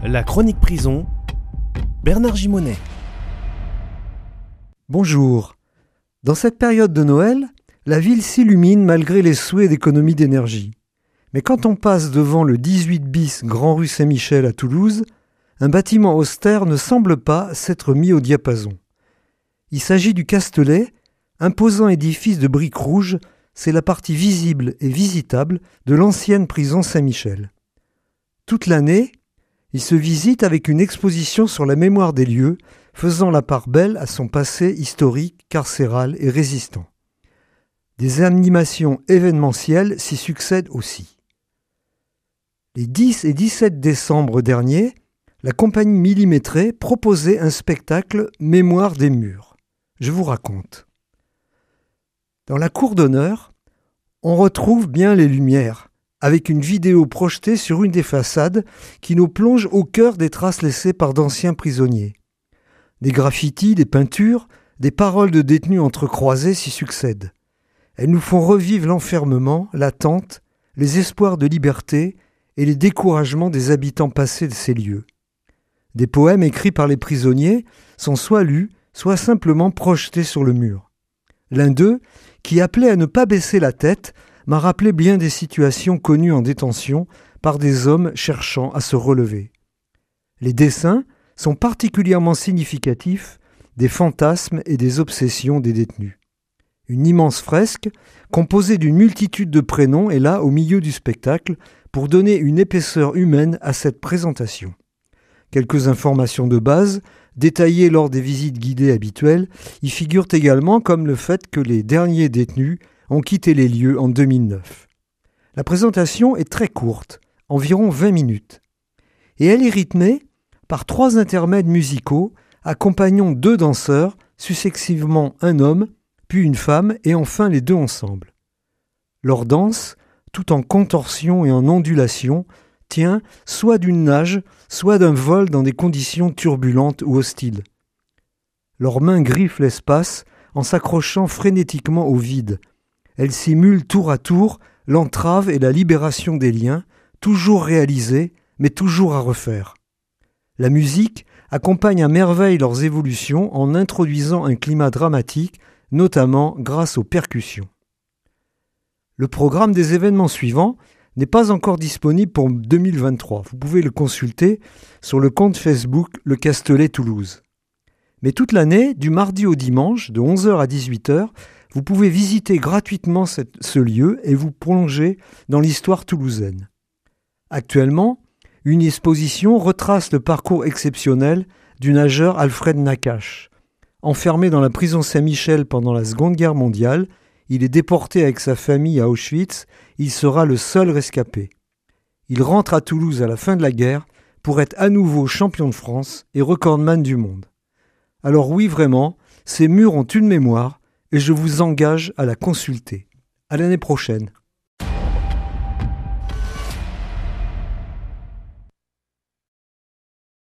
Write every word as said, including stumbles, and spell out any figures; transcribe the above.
La chronique prison, Bernard Gimonet. Bonjour. Dans cette période de Noël, la ville s'illumine malgré les souhaits d'économie d'énergie. Mais quand on passe devant le dix-huit bis Grand Rue Saint-Michel à Toulouse, un bâtiment austère ne semble pas s'être mis au diapason. Il s'agit du Castelet, imposant édifice de briques rouges. C'est la partie visible et visitable de l'ancienne prison Saint-Michel. Toute l'année, il se visite avec une exposition sur la mémoire des lieux, faisant la part belle à son passé historique, carcéral et résistant. Des animations événementielles s'y succèdent aussi. Les dix et dix-sept décembre dernier, la compagnie Millimétrée proposait un spectacle « Mémoire des murs ». Je vous raconte. Dans la cour d'honneur, on retrouve bien les lumières, avec une vidéo projetée sur une des façades qui nous plonge au cœur des traces laissées par d'anciens prisonniers. Des graffitis, des peintures, des paroles de détenus entrecroisées s'y succèdent. Elles nous font revivre l'enfermement, l'attente, les espoirs de liberté et les découragements des habitants passés de ces lieux. Des poèmes écrits par les prisonniers sont soit lus, soit simplement projetés sur le mur. L'un d'eux, qui appelait à ne pas baisser la tête, m'a rappelé bien des situations connues en détention par des hommes cherchant à se relever. Les dessins sont particulièrement significatifs des fantasmes et des obsessions des détenus. Une immense fresque, composée d'une multitude de prénoms, est là au milieu du spectacle pour donner une épaisseur humaine à cette présentation. Quelques informations de base, détaillées lors des visites guidées habituelles, y figurent également, comme le fait que les derniers détenus ont quitté les lieux en deux mille neuf. La présentation est très courte, environ vingt minutes, et elle est rythmée par trois intermèdes musicaux accompagnant deux danseurs, successivement un homme, puis une femme et enfin les deux ensemble. Leur danse, tout en contorsion et en ondulation, tient soit d'une nage, soit d'un vol dans des conditions turbulentes ou hostiles. Leurs mains griffent l'espace en s'accrochant frénétiquement au vide. Elles simulent tour à tour l'entrave et la libération des liens, toujours réalisés, mais toujours à refaire. La musique accompagne à merveille leurs évolutions en introduisant un climat dramatique, notamment grâce aux percussions. Le programme des événements suivants n'est pas encore disponible pour deux mille vingt-trois. Vous pouvez le consulter sur le compte Facebook Le Castelet Toulouse. Mais toute l'année, du mardi au dimanche, de onze heures à dix-huit heures, vous pouvez visiter gratuitement cette, ce lieu et vous plonger dans l'histoire toulousaine. Actuellement, une exposition retrace le parcours exceptionnel du nageur Alfred Nakache. Enfermé dans la prison Saint-Michel pendant la Seconde Guerre mondiale, il est déporté avec sa famille à Auschwitz. Il sera le seul rescapé. Il rentre à Toulouse à la fin de la guerre pour être à nouveau champion de France et recordman du monde. Alors oui, vraiment, ces murs ont une mémoire et je vous engage à la consulter. À l'année prochaine.